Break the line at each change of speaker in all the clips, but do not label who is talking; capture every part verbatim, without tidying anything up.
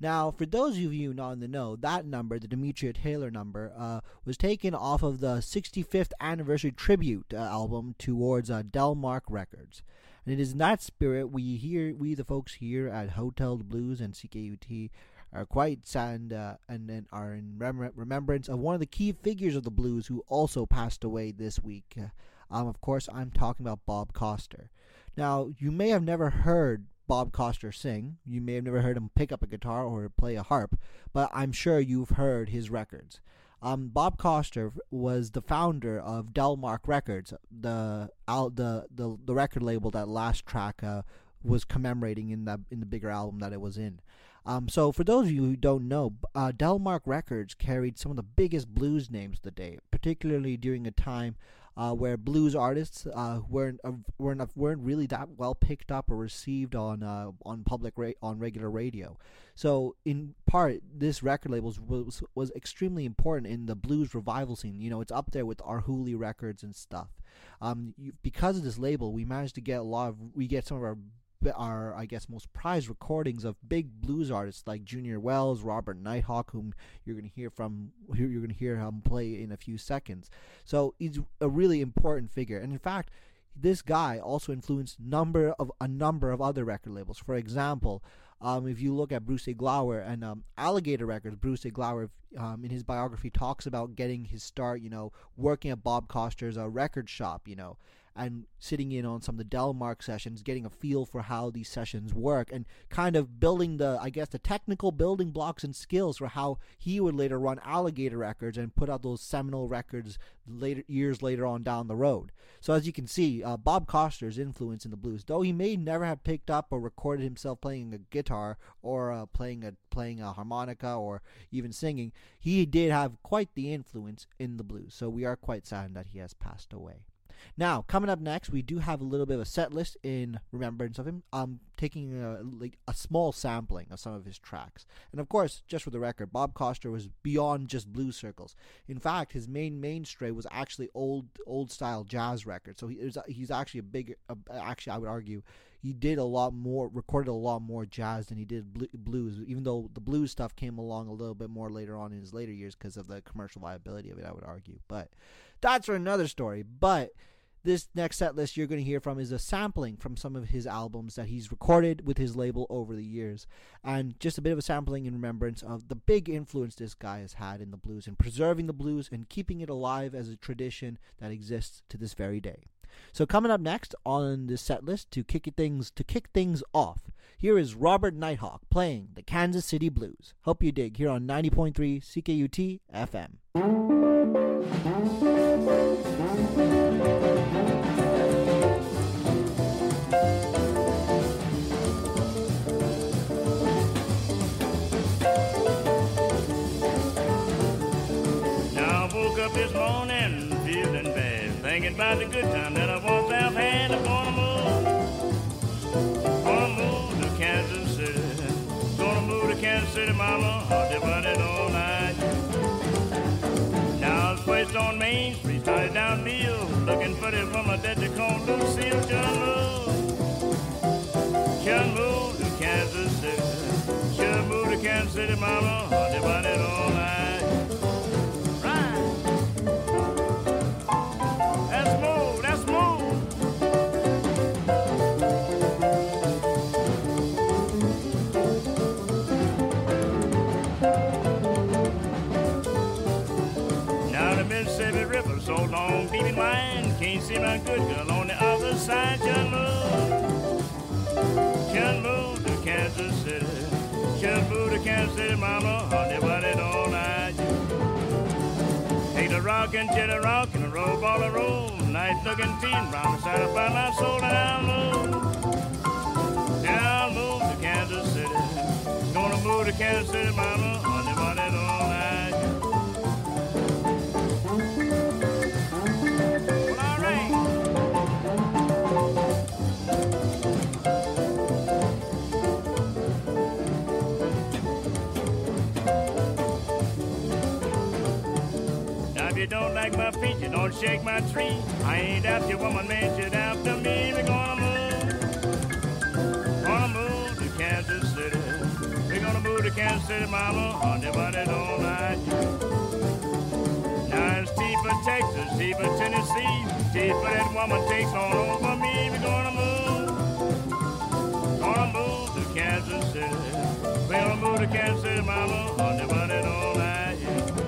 Now, for those of you not in the know, that number, the Demetria Taylor number, uh, was taken off of the sixty-fifth anniversary tribute uh, album towards uh, Delmark Records. And it is in that spirit we here, we the folks here at Hotel de Blues and C K U T are quite sad uh, and, and are in rem- remembrance of one of the key figures of the blues who also passed away this week. Uh, um, of course, I'm talking about Bob Coster. Now, you may have never heard Bob Coster sing. You may have never heard him pick up a guitar or play a harp, but I'm sure you've heard his records. Um, Bob Coster was the founder of Delmark Records, the the the, the record label that Last Track uh, was commemorating in the in the bigger album that it was in. Um, so for those of you who don't know, uh, Delmark Records carried some of the biggest blues names of the day, particularly during a time uh, where blues artists uh, weren't uh, weren't weren't really that well picked up or received on uh, on public ra- on regular radio. So in part, this record label was was extremely important in the blues revival scene. You know, it's up there with Arhoolie Records and stuff. Um, you, because of this label, we managed to get a lot of we get some of our our I guess most prized recordings of big blues artists like Junior Wells, Robert Nighthawk, whom you're going to hear from who you're going to hear him play in a few seconds. So he's a really important figure, and in fact, this guy also influenced number of a number of other record labels. For example, um, if you look at Bruce A. Glauer and um, Alligator Records, Bruce A. Glauer um, in his biography talks about getting his start, you know, working at Bob Coster's uh, record shop, you know, and sitting in on some of the Delmark sessions, getting a feel for how these sessions work, and kind of building the, I guess, the technical building blocks and skills for how he would later run Alligator Records and put out those seminal records later years later on down the road. So as you can see, uh, Bob Coster's influence in the blues, though he may never have picked up or recorded himself playing a guitar or uh, playing a playing a harmonica or even singing, he did have quite the influence in the blues. So we are quite sad that he has passed away. Now, coming up next, we do have a little bit of a set list in remembrance of him. Um, taking a, like a small sampling of some of his tracks. And of course, just for the record, Bob Coster was beyond just blues circles. In fact, his main mainstay was actually old old style jazz records. So he is he's actually a big. Uh, actually, I would argue he did a lot more, recorded a lot more jazz than he did blues. Even though the blues stuff came along a little bit more later on in his later years because of the commercial viability of it, I would argue. But that's for another story. But this next set list you're going to hear from is a sampling from some of his albums that he's recorded with his label over the years. And just a bit of a sampling in remembrance of the big influence this guy has had in the blues and preserving the blues and keeping it alive as a tradition that exists to this very day. So coming up next on this set list to kick it things to kick things off, here is Robert Nighthawk playing the Kansas City Blues. Hope you dig here on ninety point three C K U T F M.
This morning, feeling bad, thinking about the good time that I once have had. I'm gonna move, gonna move to Kansas City, gonna move to Kansas City, mama, I'll divide it all night. Now I was placed on Main Street, started down Bill, looking for this woman that they call Lucille. Should move, should move to Kansas City, should move to Kansas City, mama, I'll divide it all night. So long, deep in mine, can't see my good girl on the other side. Should move, should move to Kansas City, should move to Kansas City, mama, honey, what it all night. Take the rockin' to the rockin', roll ball a roll, nice looking teen, round the side of my soul, and I'll move, then I'll move to Kansas City, gonna move to Kansas City, mama, honey, what it all night. You don't like my feet, you don't shake my tree. I ain't after woman, man, you're after me. We're gonna move, gonna move to Kansas City. We're gonna gonna move to Kansas City, mama. Everybody don't like you. Now it's T for Texas, T for Tennessee, T for that woman takes on over me. We're gonna move, gonna move to Kansas City. We're gonna move to Kansas City, mama. Everybody don't like you.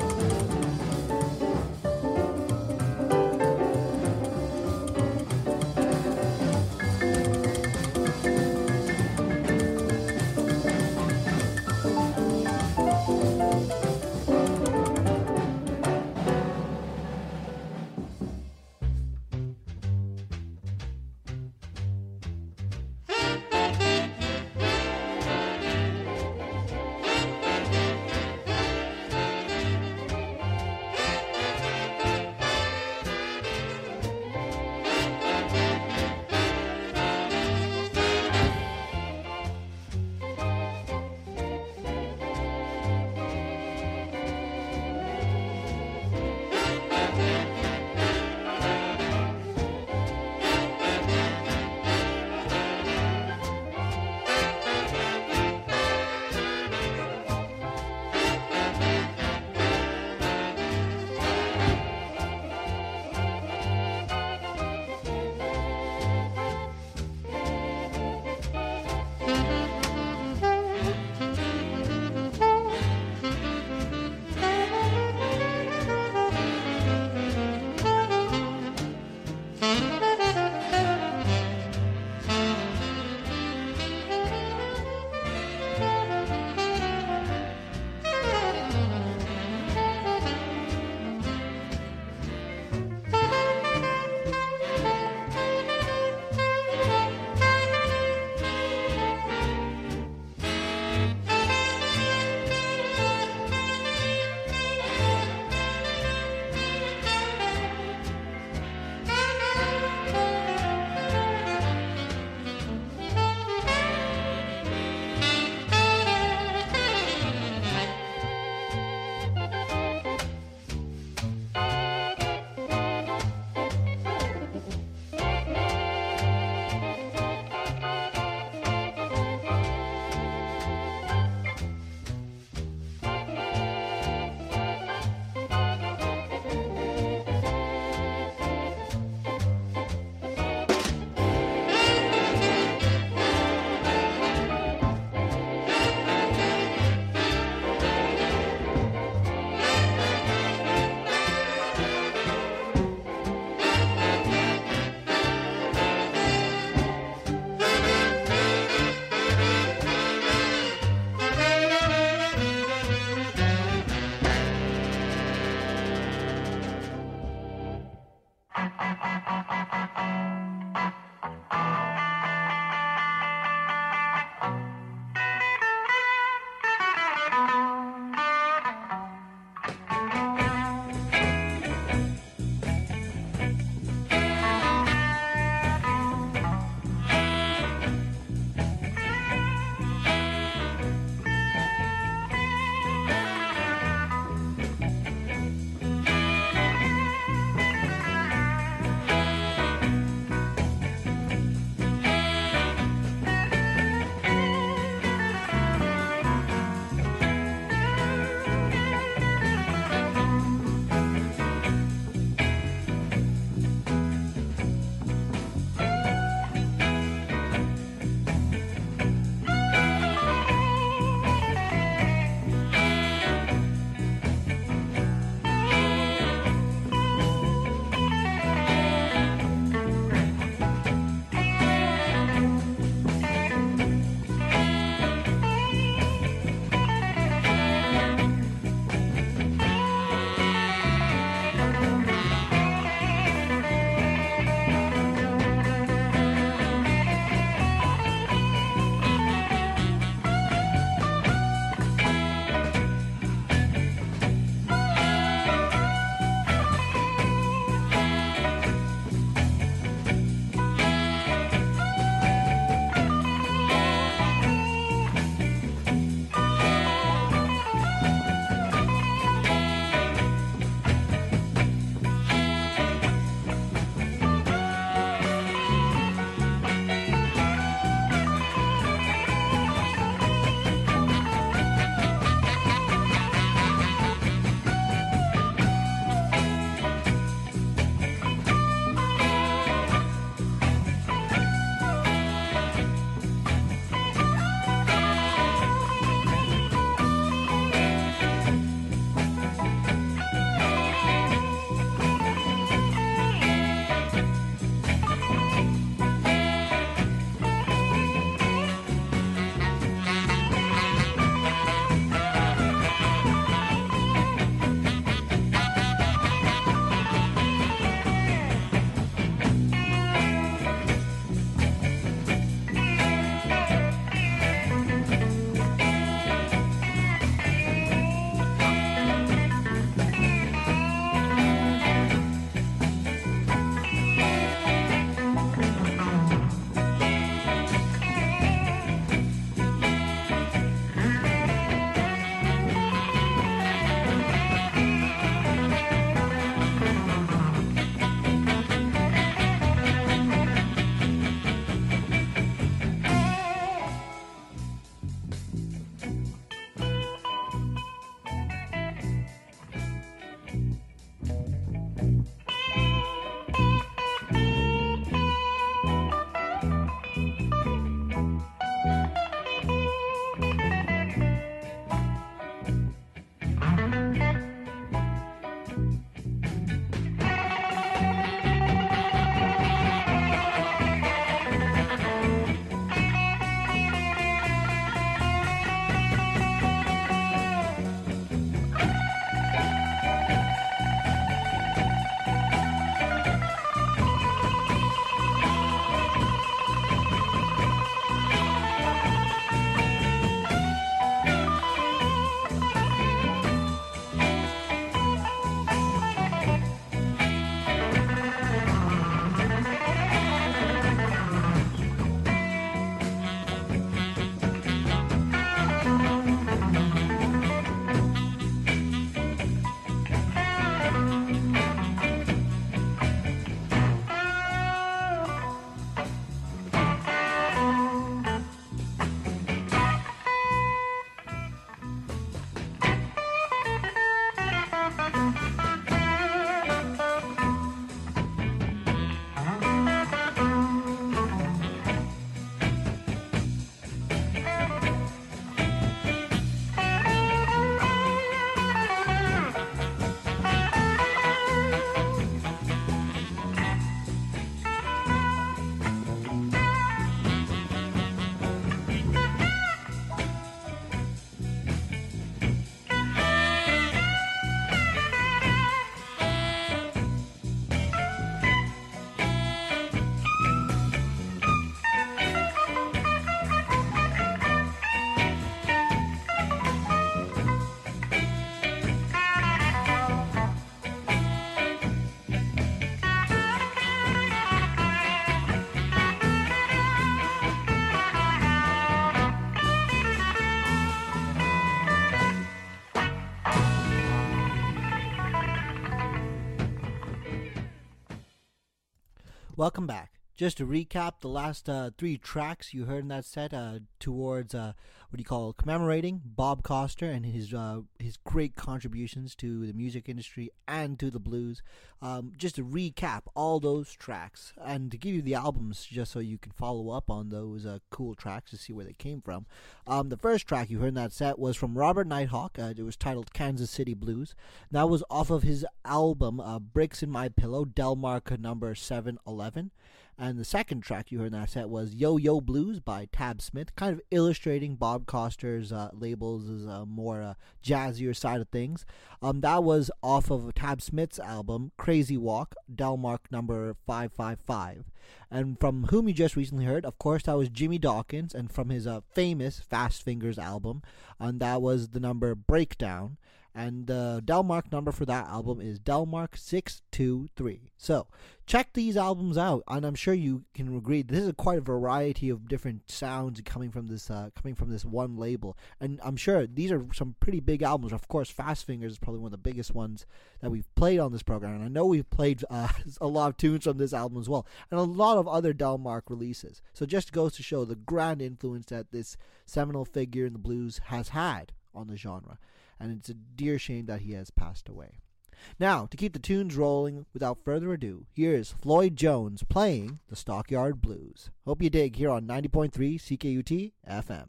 Welcome back. Just to recap, the last uh, three tracks you heard in that set uh, towards uh, what do you call commemorating Bob Coster and his uh, his great contributions to the music industry and to the blues. Um, just to recap all those tracks and to give you the albums, just so you can follow up on those uh, cool tracks to see where they came from. Um, the first track you heard in that set was from Robert Nighthawk. Uh, it was titled Kansas City Blues. That was off of his album uh, Bricks in My Pillow, Delmark number seven eleven. And the second track you heard in that set was Yo Yo Blues by Tab Smith, kind of illustrating Bob Coster's uh, labels as a more uh, jazzier side of things. Um, that was off of Tab Smith's album Crazy Walk, Delmark number five five five. And from whom you just recently heard, of course, that was Jimmy Dawkins, and from his uh, famous Fast Fingers album, and that was the number Breakdown. And the Delmark number for that album is Delmark six two three. So, check these albums out, and I'm sure you can agree this is quite a variety of different sounds coming from this uh, coming from this one label. And I'm sure these are some pretty big albums. Of course, Fast Fingers is probably one of the biggest ones that we've played on this program, and I know we've played uh, a lot of tunes from this album as well, and a lot of other Delmark releases. So, just goes to show the grand influence that this seminal figure in the blues has had on the genre. And it's a dear shame that he has passed away. Now, to keep the tunes rolling, without further ado, here's Floyd Jones playing the Stockyard Blues. Hope you dig here on ninety point three C K U T F M.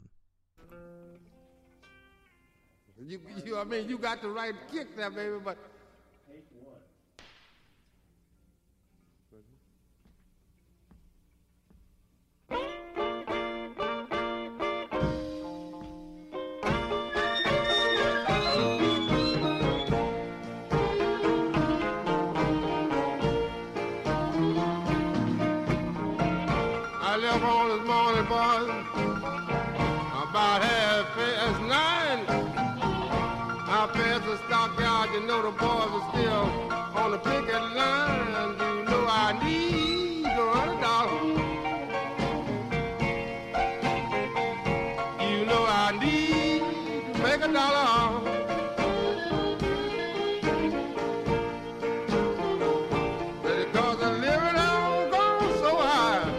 You, you, I mean, you got the right kick there, baby, but... On this morning, boys, about half past nine. I passed the stockyard, you know the boys were still on the picket line. You know I need a hundred dollars. You know I need to make a dollar. Because the living on gone so high.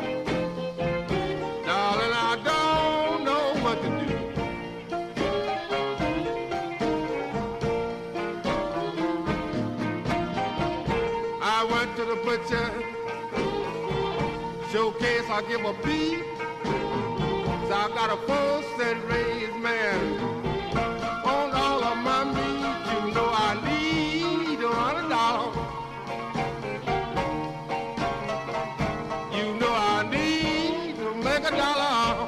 Butcher showcase, I give a beat. So I got a full cent raised man on all of my meat. You know I need a hundred dollars. You know I need to make a dollar.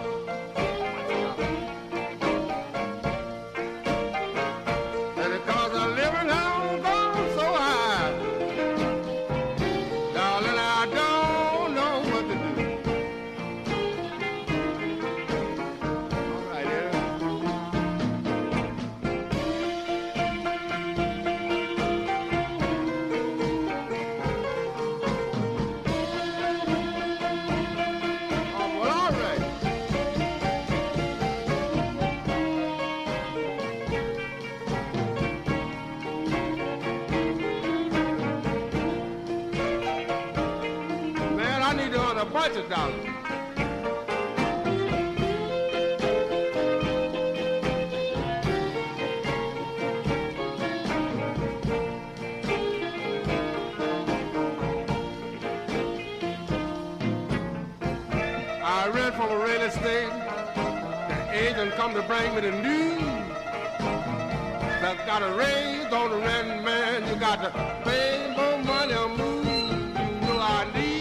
And because I'm living home gone so high. A bunch of dollars. I read from a real estate. The agent come to bring me the news. That got a raise on the rent, man. You got to pay more money or move. You know I need.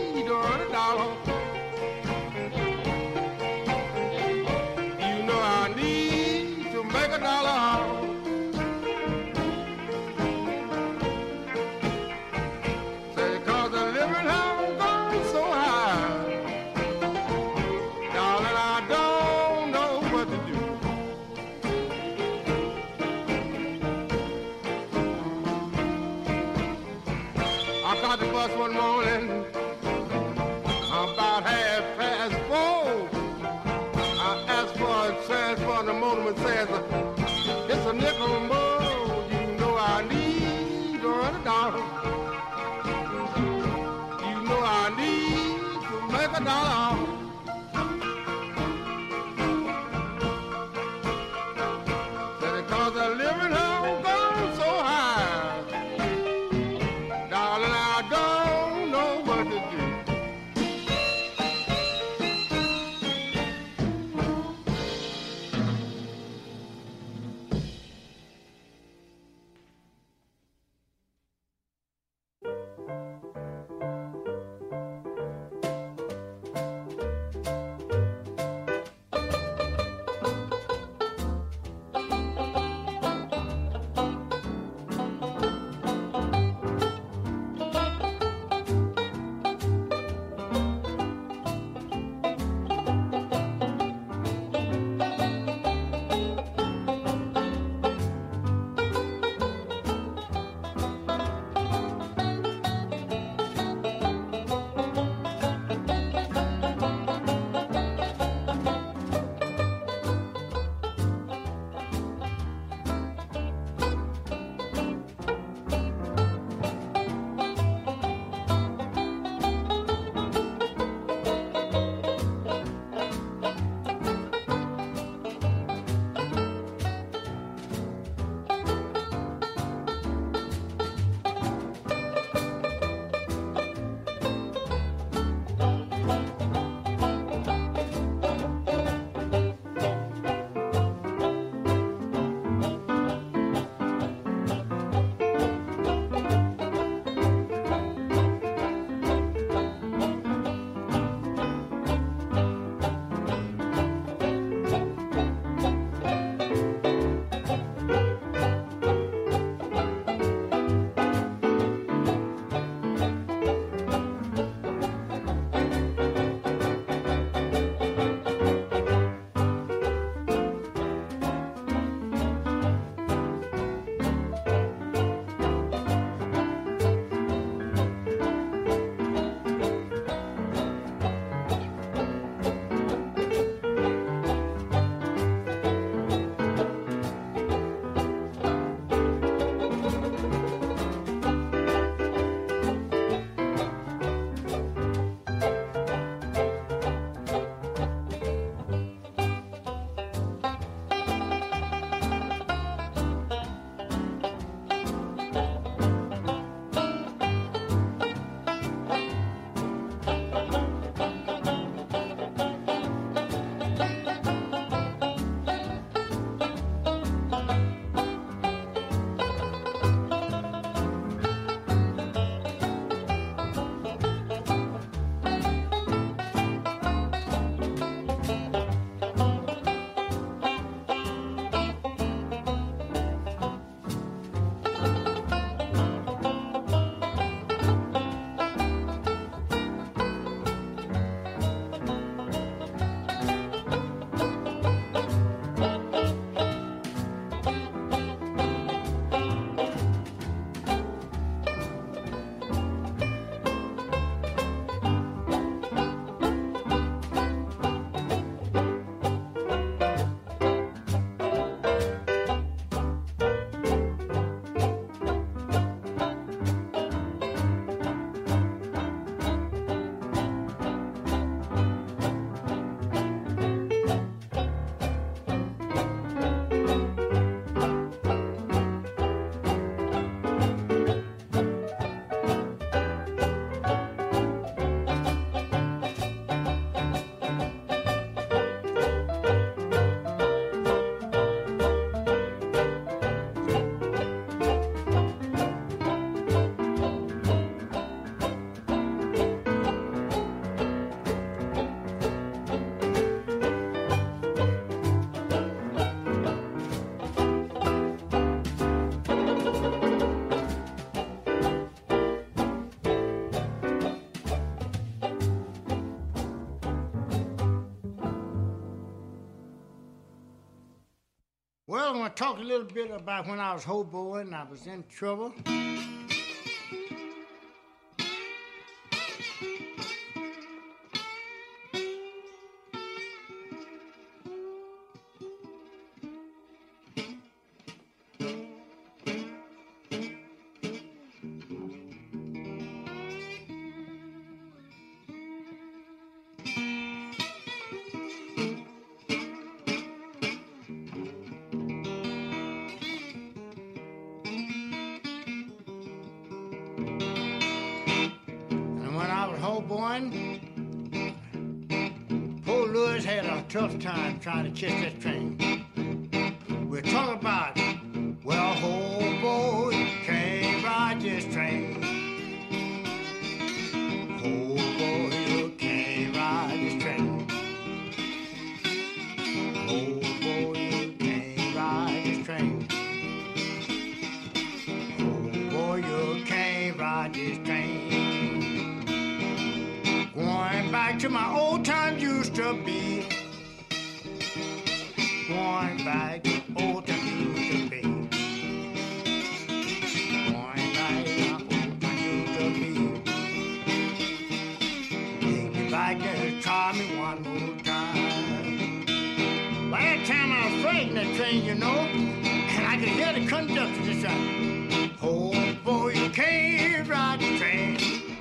You know I need to make a dollar. Say, cause the living home gone so high. Darling, I don't know what to do. I caught the bus one morning. About half past four, I asked for a transfer, and the motorman says, it's a nickel more. You know I need a hundred dollars. You know I
Well, I want to talk a little bit about when I was hoboing and I was in trouble. Poor Louis had a tough time trying to catch that train. We're talking about, well, hobo, you can't ride this train. Hobo, you can't ride this train. Hobo, you can't ride this train. Hobo, you can't ride this train. Going back to my old times used to be. Going back to old times used to be. Going back to my old times used to be. Take me back and try me one more time. By that time I was riding that train, you know, and I could hear the conductor just say, "Oh boy, you can't ride the train."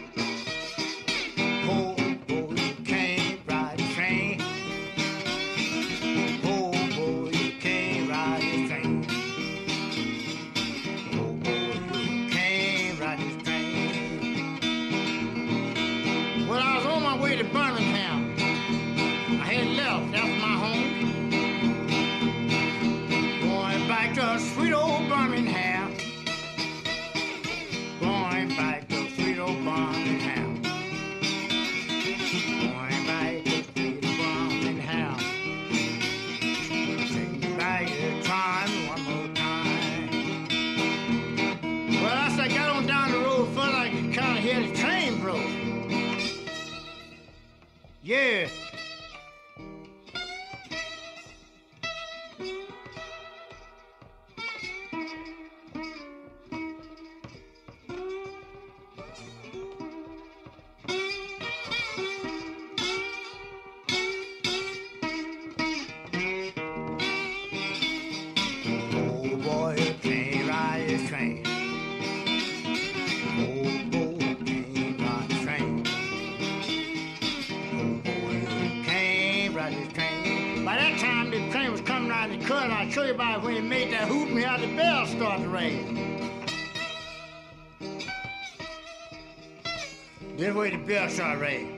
Sweet old Birmingham. Going back to sweet old Birmingham. Going back to sweet old Birmingham. Take me back to time one more time. Well, as I got on down the road further, I could kind of hear the train broke. Yeah. I'll show you about when he made that hoot and how the bells started to ring. This way the bells started ringing.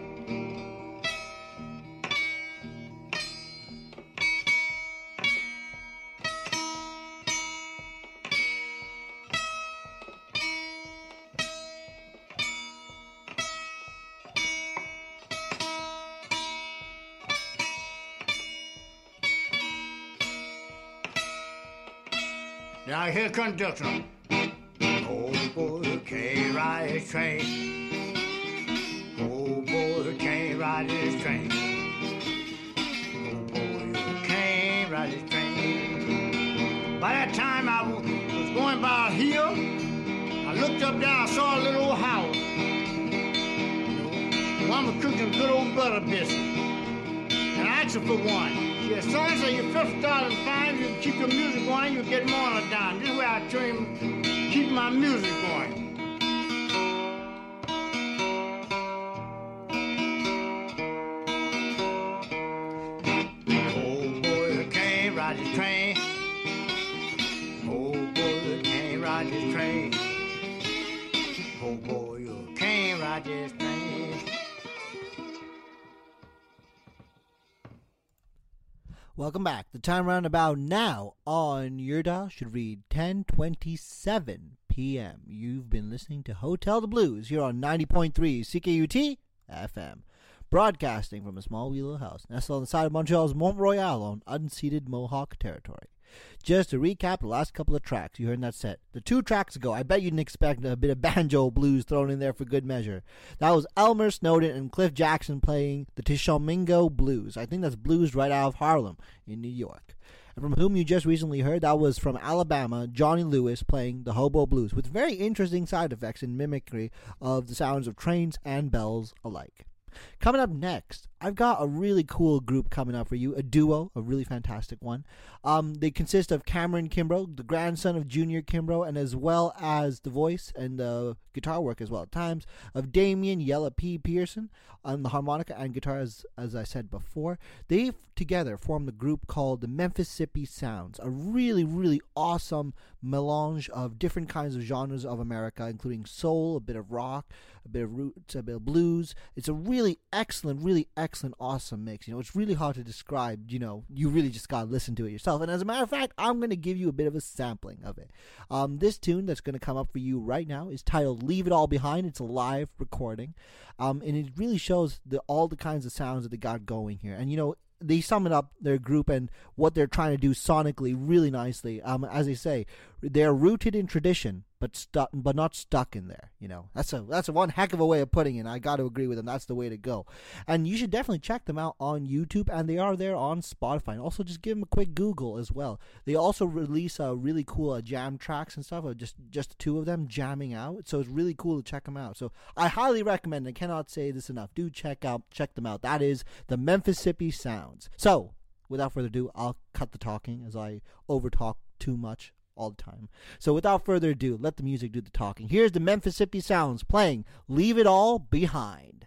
Now here conductor. Oh boy, can't ride his train. Oh boy, can't ride his train. Oh boy, can't ride his train. By that time I was going by a hill. I looked up down, I saw a little old house. One was cooking good old butter biscuit. And I asked her for one. She said, son, so you first started fine, you keep your music going, you get more on it down. This way I try him keep my music going. Oh boy, you can't ride this train. Oh boy, you can't ride this train. Oh boy, you can't ride this train.
Welcome back. The time roundabout now on your dial should read ten twenty-seven p.m. You've been listening to Hotel the Blues here on ninety point three C K U T F M, broadcasting from a small wheelhouse nestled on the side of Montreal's Mont Royal on unceded Mohawk territory. Just to recap the last couple of tracks you heard in that set. The two tracks ago, I bet you didn't expect a bit of banjo blues thrown in there for good measure. That was Elmer Snowden and Cliff Jackson playing the Tishomingo Blues. I think that's blues right out of Harlem in New York. And from whom you just recently heard, that was from Alabama, Johnny Lewis playing the Hobo Blues, with very interesting side effects and mimicry of the sounds of trains and bells alike. Coming up next, I've got a really cool group coming up for you, a duo, a really fantastic one. Um, they consist of Cameron Kimbrough, the grandson of Junior Kimbrough, and as well as the voice and the guitar work as well at times of Damian Yella P. Pearson on the harmonica and guitar, as, as I said before. They together formed the group called the Memphissippi Sounds, a really, really awesome melange of different kinds of genres of America, including soul, a bit of rock, a bit of roots, a bit of blues. It's a really excellent, really excellent, awesome mix. You know, it's really hard to describe. You know, you really just gotta listen to it yourself. And as a matter of fact, I'm going to give you a bit of a sampling of it. Um, this tune that's going to come up for you right now is titled "Leave It All Behind." It's a live recording, um, and it really shows the all the kinds of sounds that they got going here. And you know, they sum it up, their group and what they're trying to do sonically really nicely. Um, as they say, they're rooted in tradition, but stuck, but not stuck in there. You know, that's a that's a one heck of a way of putting it. I got to agree with them. That's the way to go. And you should definitely check them out on YouTube, and they are there on Spotify. And also, just give them a quick Google as well. They also release uh, really cool uh, jam tracks and stuff. Uh, just just two of them jamming out. So it's really cool to check them out. So I highly recommend. I cannot say this enough. Do check out check them out. That is the Memphissippi Sounds. So without further ado, I'll cut the talking as I overtalk too much all the time. So without further ado, let the music do the talking. Here's the Memphissippi Sounds playing "Leave It All Behind."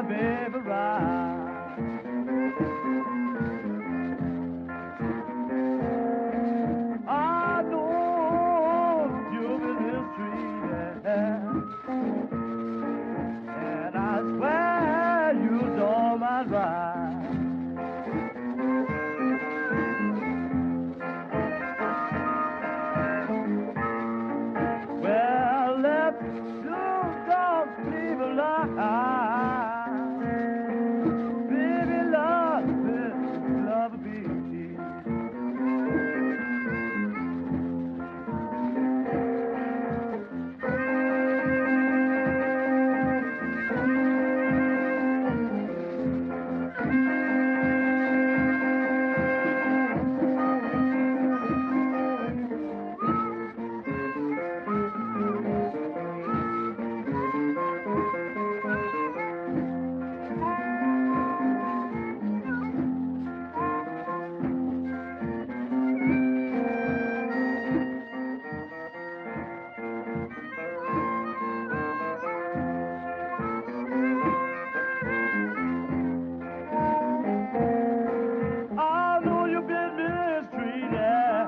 my baby ride. I know you've been mistreated, and I swear you don't mind right. Well, let two dogs leave a lie. Baby, love is love be. I know you've been mistreated.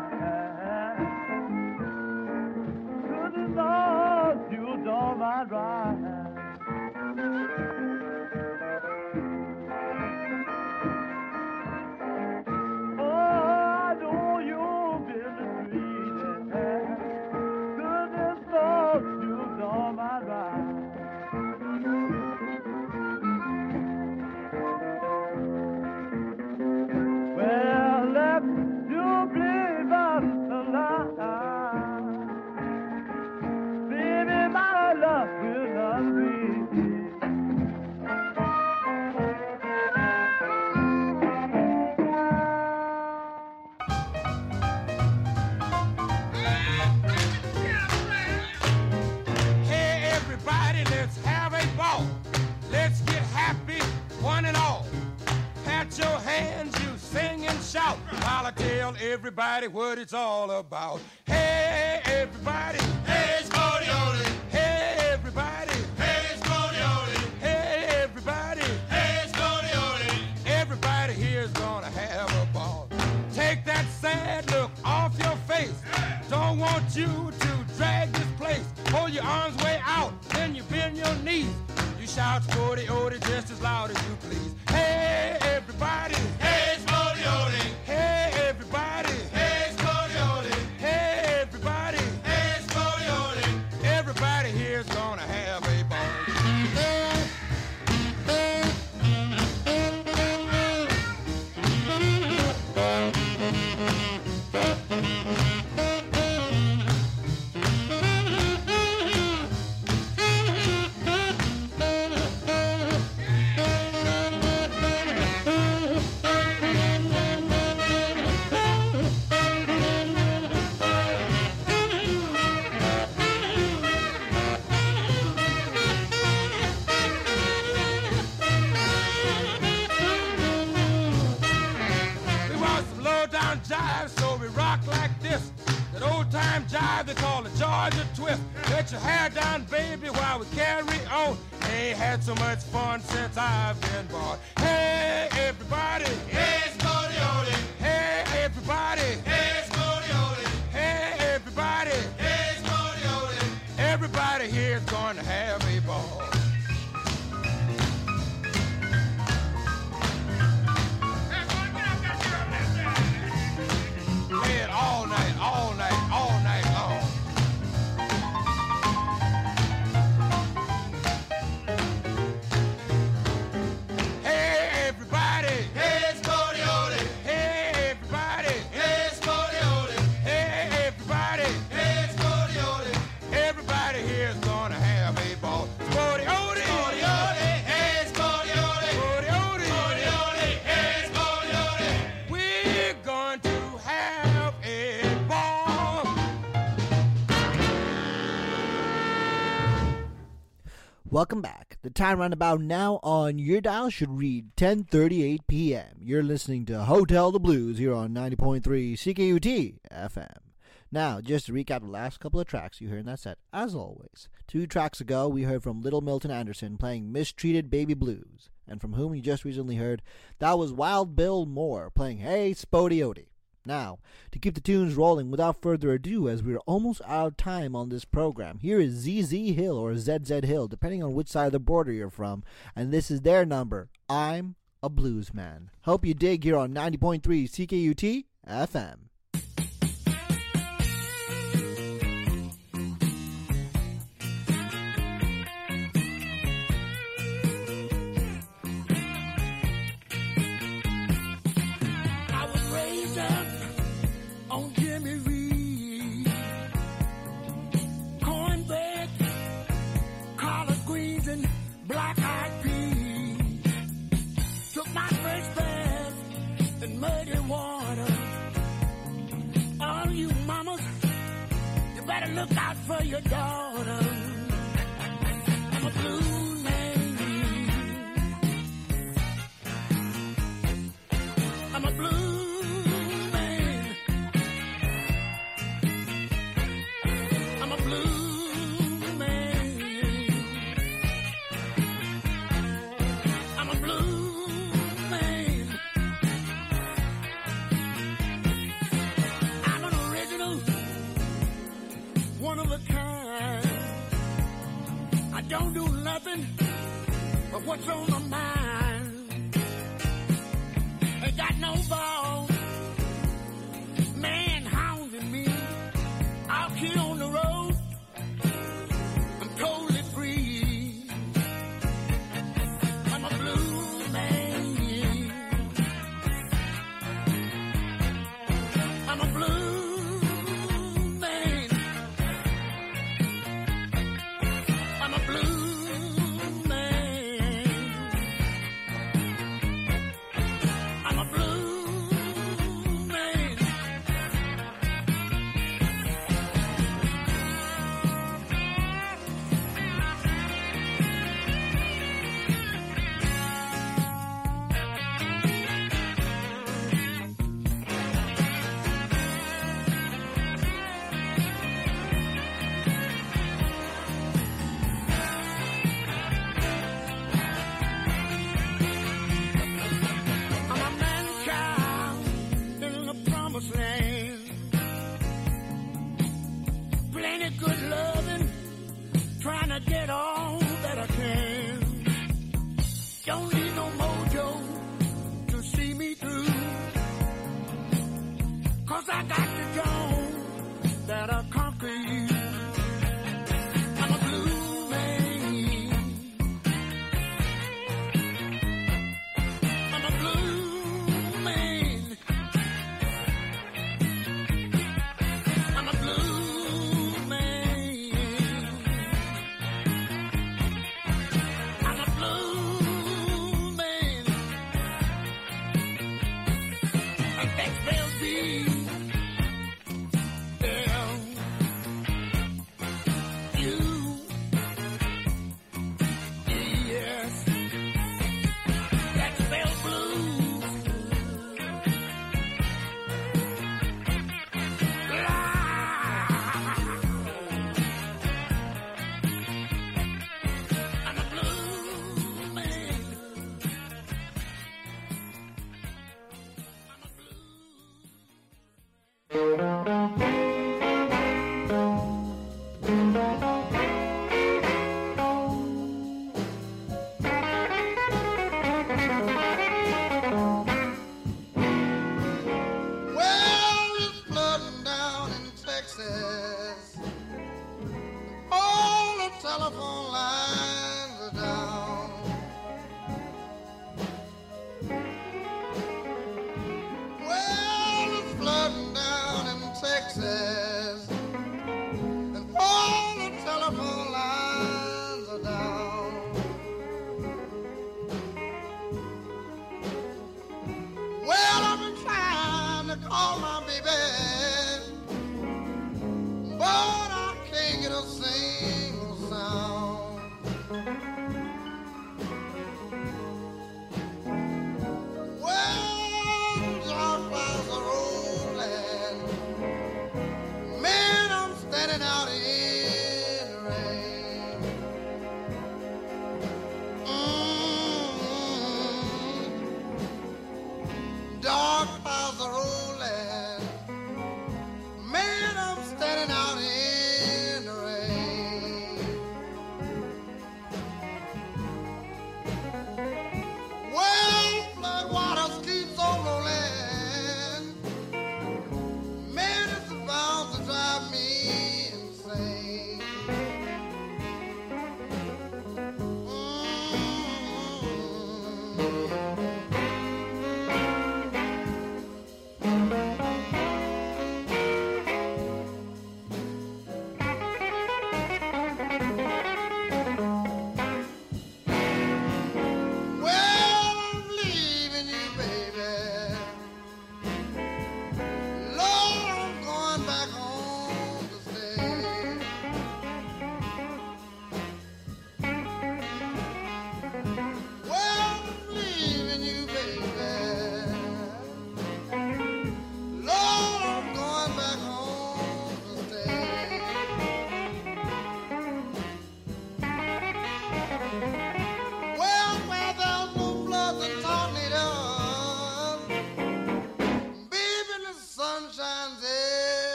Good Lord, you don't mind right. Oh, I know you've been mistreated. Goodness Lord, you don't mind right. Well, let you believe us alive. Baby, my love will not be.
Hey, everybody, let's have a ball. Let's get happy, one and all. Pat your hands, you sing and shout, while I tell everybody what it's all about. Hey, everybody. Hey, it's Bodie. Hey, everybody. Hey, it's Bodie. Hey, everybody. Hey, it's Bodie. Everybody here's gonna have a ball. Take that sad look off your face. Don't want you to drag this place. Hold your arms way out, then you bend your knees. You shout Bodie Odie just as loud as you please. Hey, everybody. Hey, it's Bodie Odie. Hey, everybody. Hey, it's Bodie Odie. Hey, everybody. Hey, it's Bodie Odie. Everybody here's gonna have a ball. We want some low-down jive, so we rock like this. That old-time jive they call the Georgia twist. Let your hair down, baby, while we carry on. Ain't had so much fun since I've been born. Hey, everybody. Hey, it's Bodie Odie. Hey, everybody. Hey, it's Bodie Odie. Hey, everybody. Hey, it's Bodie Odie. Everybody here's going to have a ball. Play it all night, all night, all night long. Hey, everybody. Hey, it's Bodie Odie. Hey, everybody. Hey, it's Bodie Odie. Hey, everybody. Hey, it's Bodie Odie. Everybody here's gonna have a ball. It's Bodie Odie. Bodie Odie. Hey, it's Bodie Odie. Bodie Odie. Bodie Odie. Hey, it's Bodie Odie. We're going to have a ball.
Welcome back. The time roundabout now on your dial should read ten thirty-eight p.m. You're listening to Hotel the Blues here on ninety point three C K U T F M. Now, just to recap the last couple of tracks you heard in that set, as always. Two tracks ago, we heard from Little Milton Anderson playing Mistreated Baby Blues, and from whom you just recently heard, that was Wild Bill Moore playing Hey Spody Odie. Now, to keep the tunes rolling without further ado, as we're almost out of time on this program, here is Z Z Hill or Z Z Hill, depending on which side of the border you're from, and this is their number, I'm a Blues Man. Hope you dig here on ninety point three C K U T F M.
Look out for your daughter. I'm a blues man. I'm a blues man. I'm a blues man. I'm a blues man. I'm an original, one of a kind. I don't do nothing but what's on my mind. Ain't got no balls, man hounding me. Out here on the road, I'm totally free. I'm a blues man. I'm a blues man. I'm a blues man. I'm a blues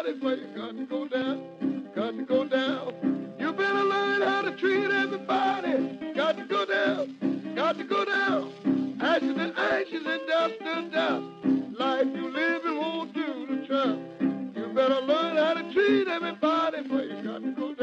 everybody, for you got to go down, got to go down. You better learn how to treat everybody. Got to go down, got to go down. Ashes and ashes and dust and dust. Life you live and won't do to trust. You better learn how to treat everybody, for you got to go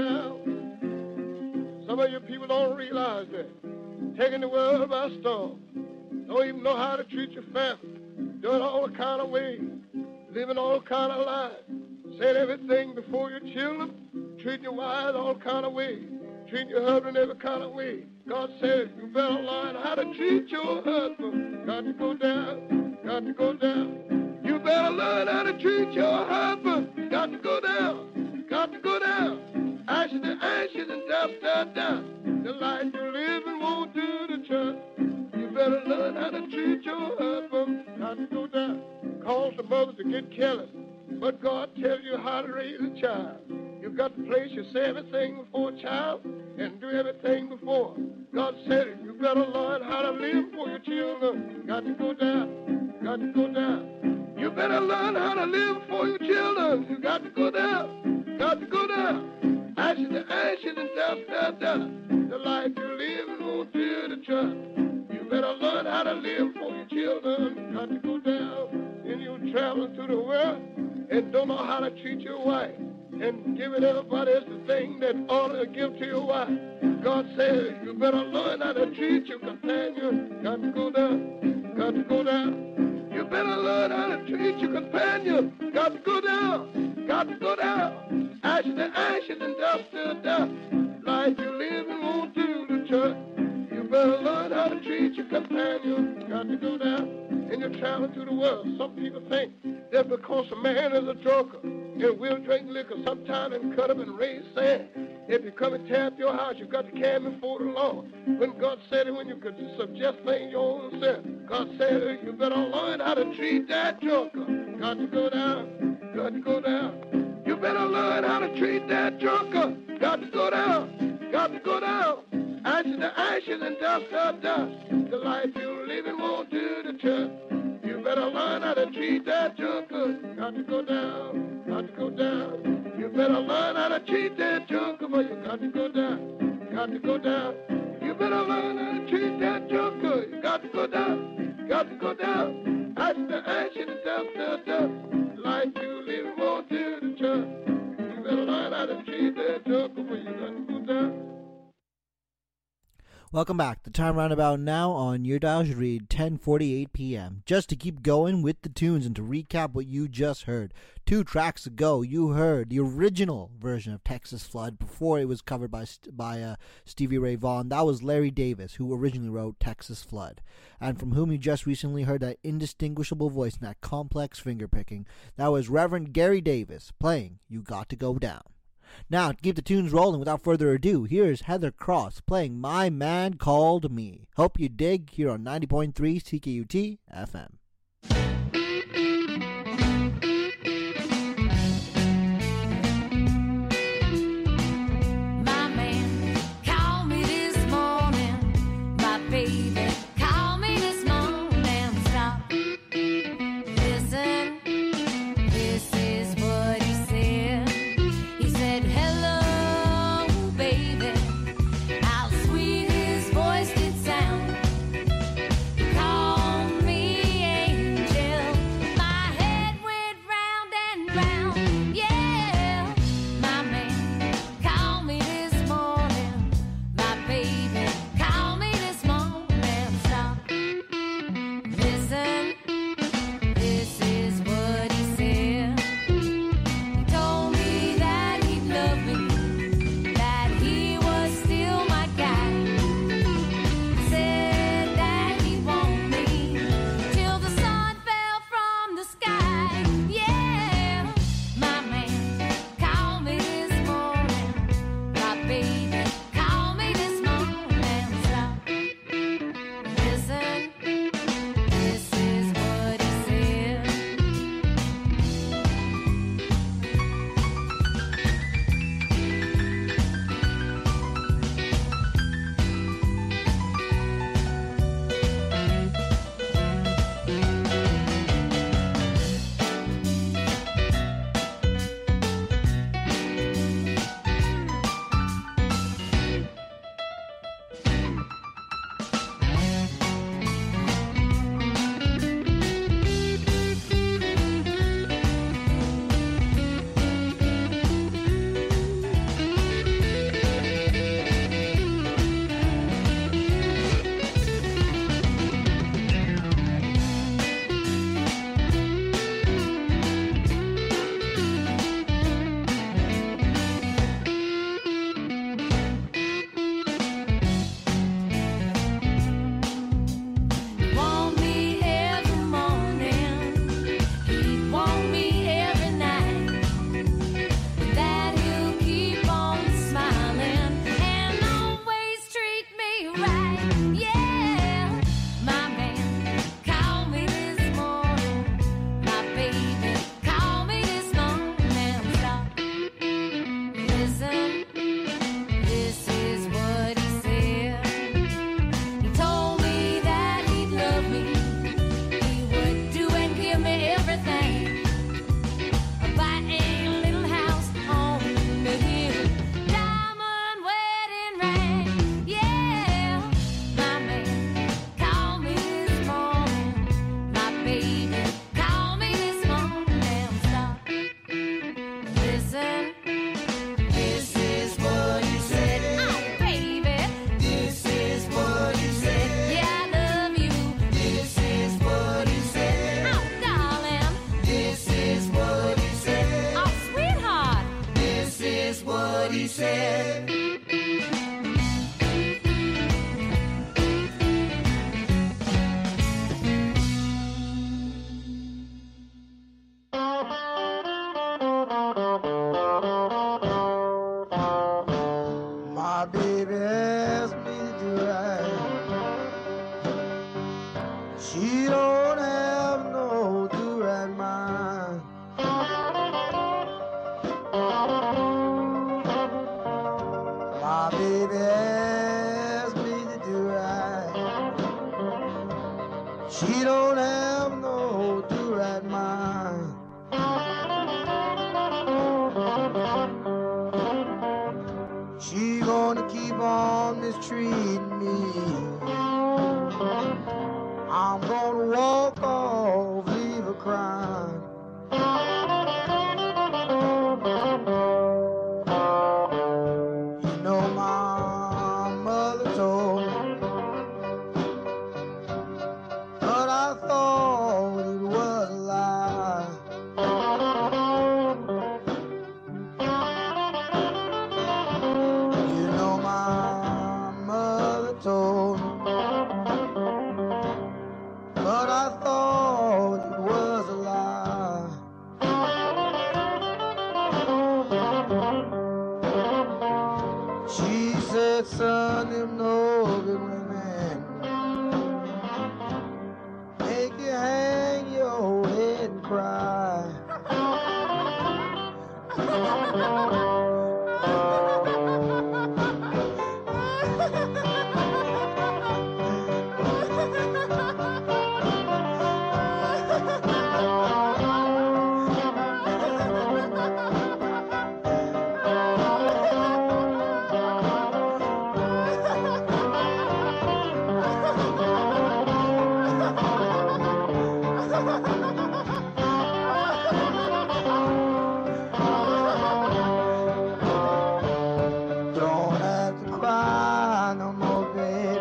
down. Some of you people don't realize that. Taking the world by storm. Don't even know how to treat your family. Doing all kind of ways. Living all kind of lives. Saying everything before your children. Treating your wives all kind of ways. Treating your husband every kind of way. God says you better learn how to treat your husband. Got to go down. Got to go down. You better learn how to treat your husband. Got to go down. Got to go down. Ashes and ashes and dust and dust. The life you live and won't do the trust. You better learn how to treat your husband. Got to go down. Cause the mothers to get careless. But God tells you how to raise a child. You've got to place you say everything before a child and do everything before. God said it. You better learn how to live for your children. Got to go down. Got to go down. You better learn how to live for your children. You got to go down. Got to go down. Ashes to ashes and dust to dust. The life you live and won't do the trust. You better learn how to live for your children. Got to go down. And you traveling through the world and don't know how to treat your wife. And giving everybody else the thing that ought to give to your wife. God says you better learn how to treat your companion. Got to go down. Got to go down. You better learn how to treat your companion. Got to go down. Got to go down. Ashes to ashes and dust to dust. Life you live and won't do the trust. You better learn how to treat your companion. Got to go down. And you're traveling through the world. Some people think that because a man is a drunker and will drink liquor sometime and cut up and raise sand, if you come and tear up your house, you've got to carry him before the Lord. When God said it, when you could suggest things your own self, God said it, you better learn how to treat that drunker. Got to go down. Got to go down. You better learn how to treat that drunker. Got to go down. Got to go down. Ashes to ashes and dust to dust. The life you live in won't do the trust. You better learn how to treat that junker. Got to go down. Got to go down. You better learn how to treat that junker, but you got to go down. Got to go down. You better learn how to treat that junker. You got to go down. Got to go down. Ashes to ashes and dust to dust. Life you live in won't do the trust. You better learn how to treat that junker, but you got to go down.
Welcome back. The time roundabout now on your dial should read ten forty-eight p.m. Just to keep going with the tunes and to recap what you just heard. Two tracks ago, you heard the original version of Texas Flood before it was covered by by uh, Stevie Ray Vaughan. That was Larry Davis, who originally wrote Texas Flood. And from whom you just recently heard that indistinguishable voice and that complex fingerpicking, that was Reverend Gary Davis playing You Got to Go Down. Now, to keep the tunes rolling without further ado, here's Heather Cross playing My Man Called Me. Hope you dig here on ninety point three C K U T F M.
My man called me this morning. My baby called me this morning. Stop. Listen. This is what he said. He said, hello, baby. How sweet his voice did sound. Call me
what he said.
My baby asked me to do right. She don't have no do-right mind. My baby asked me to do right. She don't have no do-right mind. She gonna keep on mistreating me. I'm gonna walk off, leave her crying. You know my mother told me, but I thought it was a lie. You know my mother told me, but I thought it was a lie. She said, son, them no good women make you hang your head and cry. Don't have to cry no more, baby.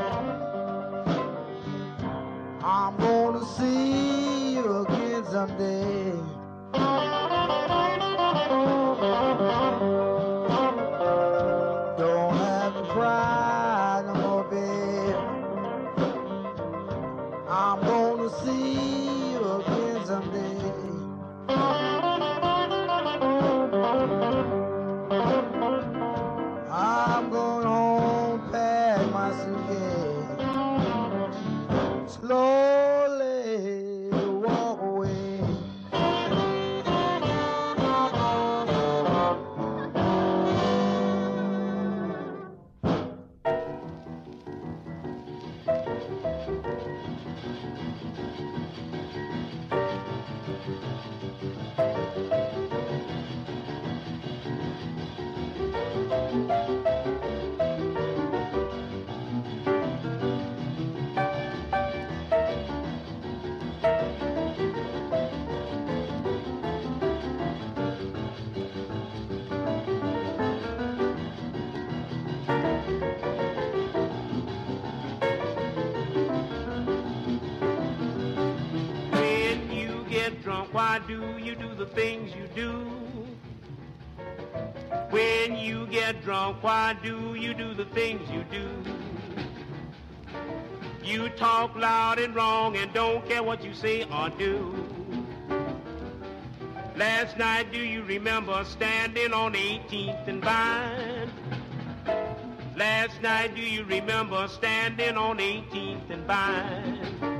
I'm gonna see you again someday. Don't have to cry no more, baby. I'm gonna see you again someday. I'm going home, pack my suitcase, slowly walk away.
When you get drunk, why do you do the things you do? When you get drunk, why do you do the things you do? You talk loud and wrong and don't care what you say or do. Last night, do you remember standing on eighteenth and Vine? Last night, do you remember standing on eighteenth and Vine?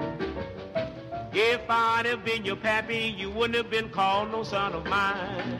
If I'd have been your pappy, you wouldn't have been called no son of mine.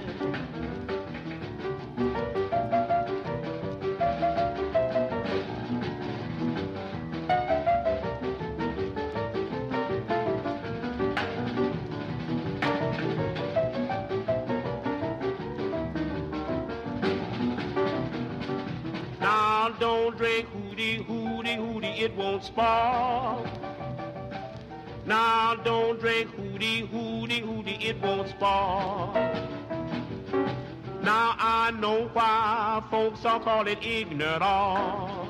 Now don't drink hootie, hootie, hootie, it won't spoil. Now don't drink hootie, hootie, hootie, it won't spoil. Now I know why folks are call it ignorant all.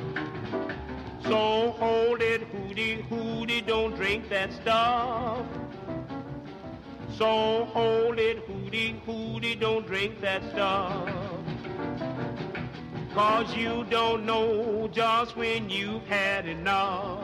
So hold it, hootie, hootie, don't drink that stuff. So hold it, hootie, hootie, don't drink that stuff. cause you don't know just when you've had enough.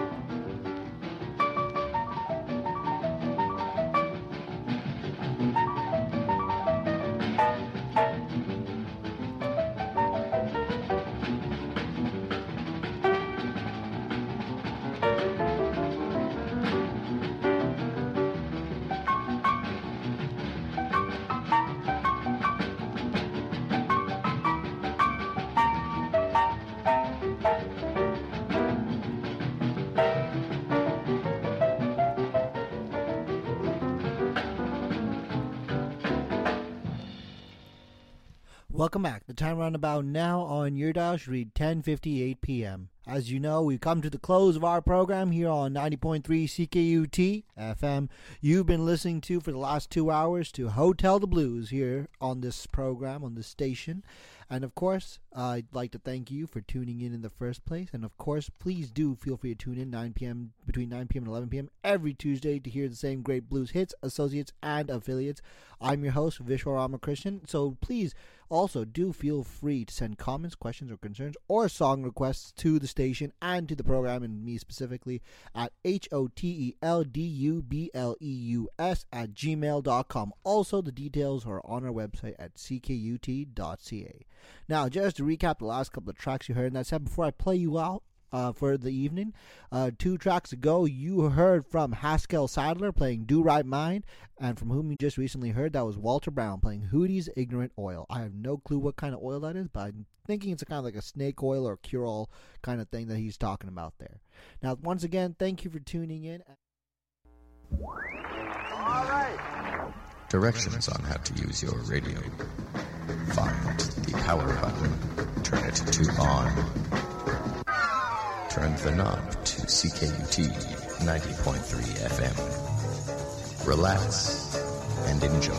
Welcome back. The time roundabout now on your dial should read ten fifty-eight p.m. As you know, we've come to the close of our program here on ninety point three C K U T F M. You've been listening to for the last two hours to Hotel the Blues here on this program, on this station. And of course, uh, I'd like to thank you for tuning in in the first place. And of course, please do feel free to tune in nine p.m. between nine p.m. and eleven p.m. every Tuesday to hear the same great blues hits, associates, and affiliates. I'm your host, Vishwa Ramakrishnan. So please also do feel free to send comments, questions, or concerns, or song requests to the station and to the program, and me specifically, at H O T E L D U B L E U S at gmail dot com. Also, the details are on our website at C K U T dot C A. Now, just to recap the last couple of tracks you heard, and that said, before I play you out uh, for the evening, uh, two tracks ago, you heard from Haskell Sadler playing Do Right Mind, and from whom you just recently heard, that was Walter Brown playing Hootie's Ignorant Oil. I have no clue what kind of oil that is, but I'm thinking it's a kind of like a snake oil or cure-all kind of thing that he's talking about there. Now, once again, thank you for tuning in.
All right.
Directions on how to use your radio. Find the power button. Turn it to on. Turn the knob to C K U T ninety point three F M. Relax and enjoy.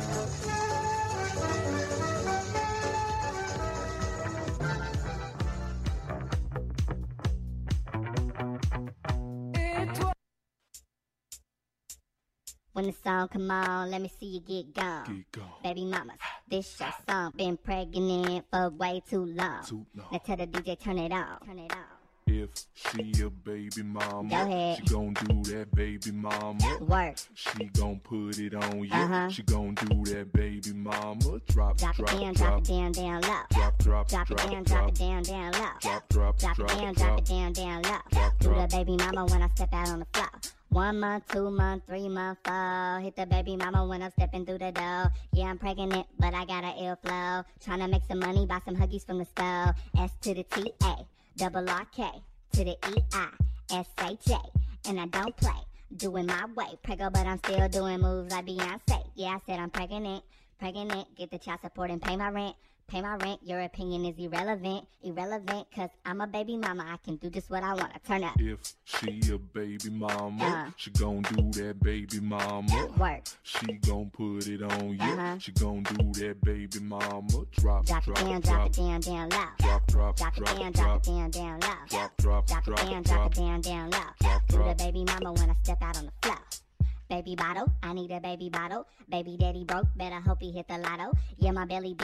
When the song come on, let me see you get gone. Get gone. Baby mamas, this your song. Been pregnant for way too long. Too long. Now tell the D J turn it on. Turn it on.
If she a baby mama,
go ahead.
She gon' do that baby mama.
Work.
She gon' put it on you.
Uh-huh.
She gon' do that baby mama. Drop,
drop,
drop,
it down,
drop,
drop it down, down low.
Drop, drop,
drop,
drop
it down,
drop,
drop it down, down low.
Drop, drop,
drop,
drop,
it down,
drop,
drop it down, down low.
Drop,
do
drop.
the baby mama when I step out on the floor. One month, two month, three month, four. Hit the baby mama when I'm stepping through the door. Yeah, I'm pregnant, but I got an ill flow. Tryna make some money, buy some Huggies from the store. S to the T A, double R K, to the E I, S H A. And I don't play, doing my way. Preggo, but I'm still doing moves like Beyonce. Yeah, I said I'm pregnant, pregnant. Get the child support and pay my rent. Pay my rent, your opinion is irrelevant. Irrelevant, cause I'm a baby mama. I can do just what I wanna. Turn up.
If she a baby mama,
uh,
she gon' do that baby mama.
Work.
She gon' put it on you.
Uh-huh.
She gon' do that baby mama. Drop,
drop,
drop,
it down,
drop,
drop it down, down low.
Drop, drop,
drop,
drop,
it down,
drop,
drop it down, down low.
Drop, drop,
drop,
drop,
it down,
drop,
drop it down, down low.
Drop,
do
drop.
the baby mama when I step out on the floor. Baby bottle, I need a baby bottle. Baby daddy broke, better hope he hit the lotto. Yeah, my belly big.